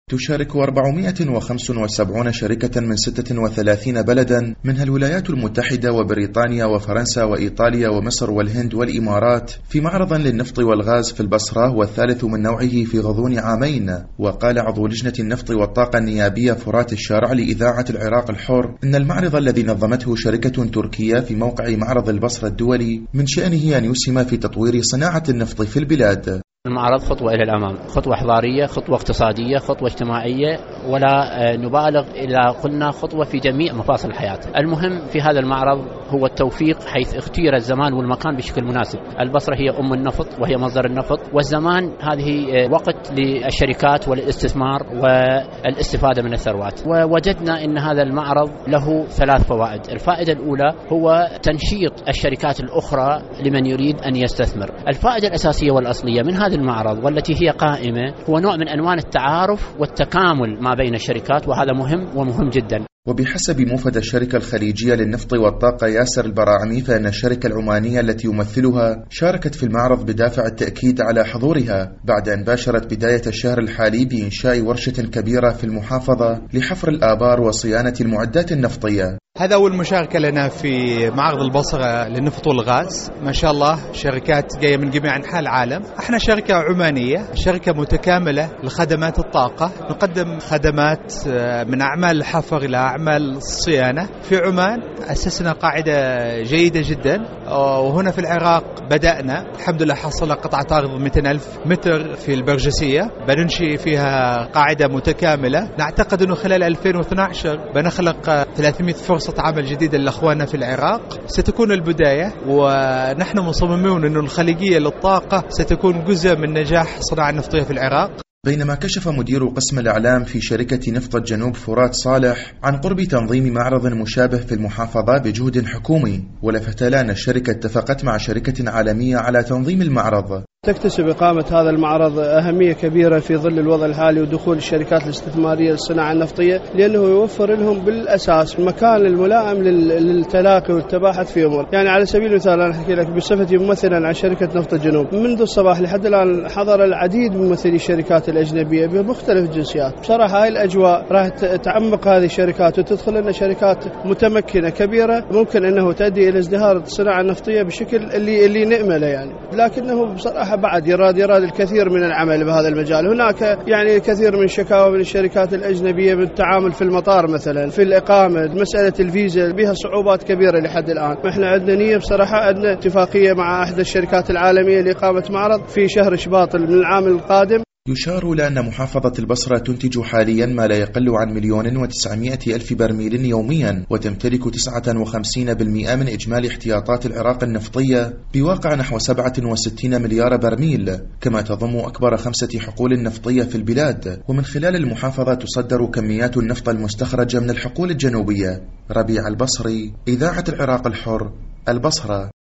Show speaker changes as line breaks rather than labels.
تشارك 475 شركة من 36 بلدا منها الولايات المتحدة وبريطانيا وفرنسا وإيطاليا ومصر والهند والإمارات في معرض للنفط والغاز في البصرة، والثالث من نوعه في غضون عامين. وقال عضو لجنة النفط والطاقة النيابية فرات الشارع لإذاعة العراق الحر إن المعرض الذي نظمته شركة تركية في موقع معرض البصرة الدولي من شأنه أن يسهم في تطوير صناعة النفط في البلاد.
المعرض خطوة إلى الأمام، خطوة حضارية، خطوة اقتصادية، خطوة اجتماعية، ولا نبالغ إذا قلنا خطوة في جميع مفاصل الحياة. المهم في هذا المعرض هو التوفيق، حيث اختير الزمان والمكان بشكل مناسب. البصرة هي أم النفط وهي مصدر النفط، والزمان هذه وقت للشركات والاستثمار والاستفادة من الثروات. ووجدنا أن هذا المعرض له 3 فوائد. الفائدة الأولى هو تنشيط الشركات الأخرى لمن يريد أن يستثمر. الفائدة الأساسية والأصلية من هذا المعرض والتي هي قائمة هو نوع من أنواع التعارف والتكامل ما بين الشركات، وهذا مهم ومهم جدا.
وبحسب موفد الشركة الخليجية للنفط والطاقة ياسر البراعمي، فإن الشركة العمانية التي يمثلها شاركت في المعرض بدافع التأكيد على حضورها بعد أن باشرت بداية الشهر الحالي بإنشاء ورشة كبيرة في المحافظة لحفر الآبار وصيانة المعدات النفطية.
هذا أول مشاركة لنا في معرض البصرة للنفط والغاز. ما شاء الله شركات جاية من جميع أنحاء العالم. احنا شركة عمانية، شركة متكاملة لخدمات الطاقة، نقدم خدمات من أعمال الحفر إلى أعمال الصيانة. في عمان أسسنا قاعدة جيدة جدا، وهنا في العراق بدأنا الحمد لله، حصل قطعة أرض 200,000 متر في البرجسية، بننشئ فيها قاعدة متكاملة. نعتقد أنه خلال 2012 بنخلق 300 فرصة عمل جديدة لأخواننا في العراق. ستكون البداية، ونحن مصممون أن الخليجية للطاقة ستكون جزء من نجاح الصناعة النفطية في العراق.
بينما كشف مدير قسم الإعلام في شركة نفط الجنوب فرات صالح عن قرب تنظيم معرض مشابه في المحافظة بجهد حكومي، ولفت أن الشركة اتفقت مع شركة عالمية على تنظيم المعرض.
تكتسب إقامة هذا المعرض أهمية كبيرة في ظل الوضع الحالي ودخول الشركات الاستثمارية للصناعة النفطية، لأنه يوفر لهم بالأساس مكان الملائم للتلاقي والتباحث في أمور. يعني على سبيل المثال أنا أحكي لك بصفتي ممثلا عن شركة نفط الجنوب، منذ الصباح لحد الآن حضر العديد من ممثلي الشركات الأجنبية بمختلف الجنسيات. بصراحة هاي الأجواء راح تعمق هذه الشركات وتدخل لنا شركات متمكنة كبيرة، ممكن أنه تؤدي إلى ازدهار الصناعة النفطية بشكل اللي نأمله يعني. لكنه بصراحة بعد يراد الكثير من العمل بهذا المجال. هناك يعني الكثير من الشكاوى من الشركات الأجنبية بالتعامل في المطار مثلا، في الإقامة، مسألة الفيزا بها صعوبات كبيرة لحد الآن. احنا عندنا نية بصراحة، عندنا اتفاقية مع أحد الشركات العالمية لإقامة معرض في شهر شباط من العام القادم.
يشار إلى أن محافظة البصرة تنتج حاليا ما لا يقل عن 1,900,000 برميل يوميا، وتمتلك 59% من إجمالي احتياطات العراق النفطية بواقع نحو 67 مليار برميل، كما تضم أكبر 5 حقول نفطية في البلاد. ومن خلال المحافظة تصدر كميات النفط المستخرجة من الحقول الجنوبية. ربيع البصري، إذاعة العراق الحر، البصرة.